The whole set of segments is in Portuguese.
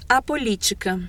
A política.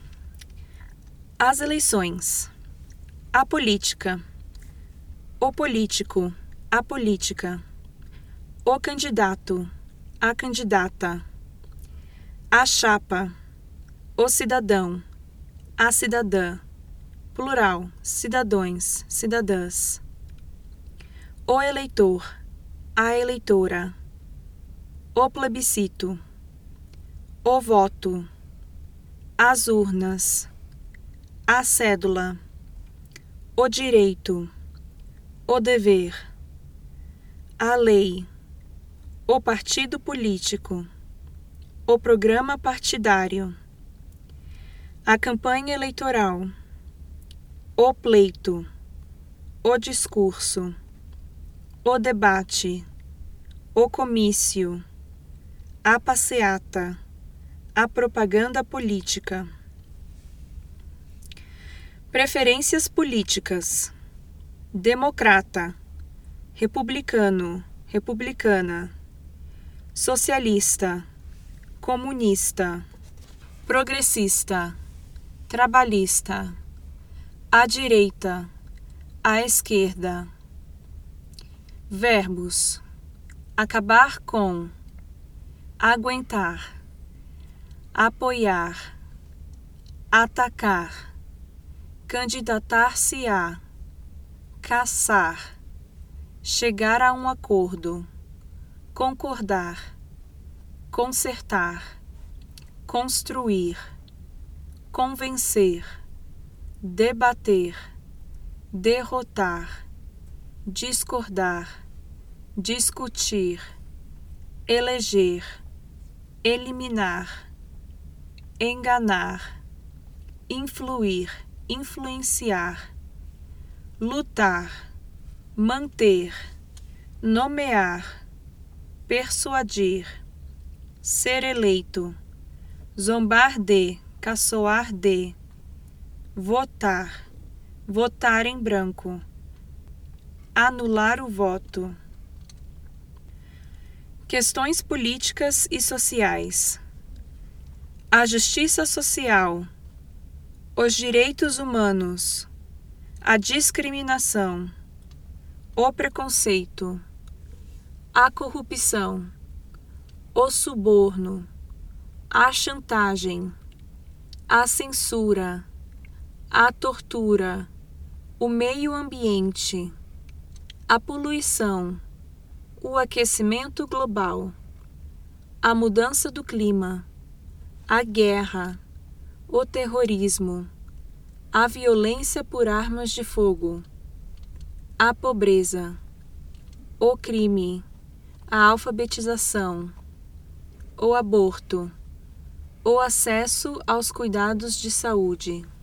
As eleições. A política. O político. A política. O candidato. A candidata. A chapa. O cidadão. A cidadã. Plural. Cidadões. Cidadãs. O eleitor. A eleitora. O plebiscito. O voto. As urnas. A cédula. O direito. O dever. A lei. O partido político. O programa partidário. A campanha eleitoral. O pleito. O discurso. O debate. O comício. A passeata. A propaganda política. Preferências políticas. Democrata. Republicano. Republicana. Socialista. Comunista. Progressista. Trabalhista. À direita. À esquerda. Verbos. Acabar com. Aguentar. Apoiar. Atacar. Candidatar-se-á. Caçar. Chegar a um acordo. Concordar. Consertar. Construir. Convencer. Debater. Derrotar. Discordar. Discutir. Eleger. Eliminar. Enganar. Influir. Influenciar. Lutar. Manter. Nomear. Persuadir. Ser eleito. Zombar de. Caçoar de. Votar. Votar em branco. Anular o voto. Questões políticas e sociais. A justiça social. Os direitos humanos. A discriminação. O preconceito. A corrupção. O suborno. A chantagem. A censura. A tortura. O meio ambiente. A poluição. O aquecimento global. A mudança do clima. A guerra. O terrorismo. A violência por armas de fogo. A pobreza. O crime. A alfabetização. O aborto. O acesso aos cuidados de saúde.